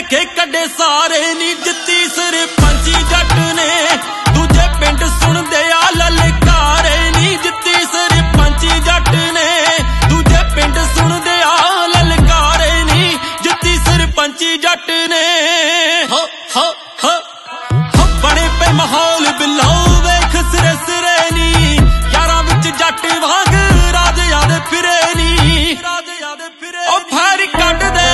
ਕੇ ਕੱਢੇ ਸਾਰੇ ਨੀ ਜਿੱਤੀ ਸਰਪੰਚੀ ਜੱਟ ਨੇ ਦੂਜੇ ਪਿੰਡ ਸੁਣਦੇ ਆ ਲਲਕਾਰੇ ਨੀ ਜਿੱਤੀ ਸਰਪੰਚੀ ਜੱਟ ਨੇ ਦੂਜੇ ਪਿੰਡ ਸੁਣਦੇ ਆ ਲਲਕਾਰੇ ਨੀ ਜਿੱਤੀ ਸਰਪੰਚੀ ਜੱਟ ਨੇ ਹੋ ਹੋ ਹੋ ਬਣੇ ਪਏ ਮਾਹੌਲ ਬਿੱਲੋ ਵੇਖ ਸਿਰੇ ਸਿਰੇ ਨੀ ਯਾਰਾਂ ਵਿੱਚ ਜੱਟ ਵਾਂਗ ਰਾਜਿਆਂ ਦੇ ਫਿਰੇ ਨੀ ਰਾਜਿਆਂ ਦੇ ਫਿਰੇ ਉਹ ਫਾਇਰ ਕੱਢਦੇ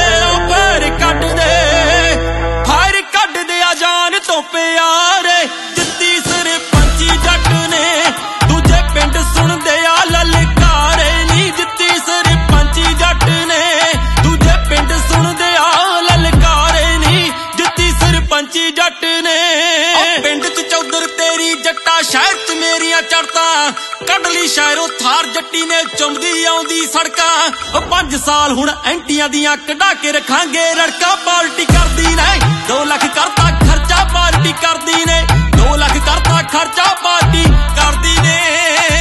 ਫਾਇਰ ਕੱਢਦੇ ਆ ਜਾਨ ਤੋਂ ਪਿਆਰੇ ਜਿੱਤੀ ਸਰਪੰਚੀ ਜੱਟ ਨੇ ਦੂਜੇ ਪਿੰਡ ਸੁਣਦੇ ਆ ਲਲਕਾਰੇ ਨੀ ਜਿੱਤੀ ਸਰਪੰਚੀ ਜੱਟ ਨੇ ਦੂਜੇ ਪਿੰਡ ਸੁਣਦੇ ਆ ਲਲਕਾਰੇ ਨੀ ਜਿੱਤੀ ਸਰਪੰਚੀ ਜੱਟ ਨੇ ਪਿੰਡ ਚ ਚੌਧਰ ਤੇਰੀ ਜੱਟਾ ਸ਼ਹਿਰ ਚ ਮੇਰੀਆਂ ਚੜਤਾਂ ਕੱਢ ਲਈ ਸ਼ਹਿਰੋਂ ਥਾਰ ਜੱਟੀ ਨੇ ਚੁੰਮਦੀ ਆਉਂਦੀ ਸੜਕਾਂ 5 ਸਾਲ ਹੁਣ ਐਂਟੀਆਂ ਦੀਆਂ ਕਢਾ ਕੇ ਰੱਖਾਂਗੇ ਰੜਕਾ ਪਾਰਟੀ ਕਰਦੀ ਨੇ 2 ਲੱਖ ਕਰਤਾ ਖਰਚਾ ਪਾਰਟੀ ਕਰਦੀ ਨੇ 2 ਲੱਖ ਕਰਤਾ ਖਰਚਾ ਪਾਰਟੀ ਕਰਦੀ ਨੇ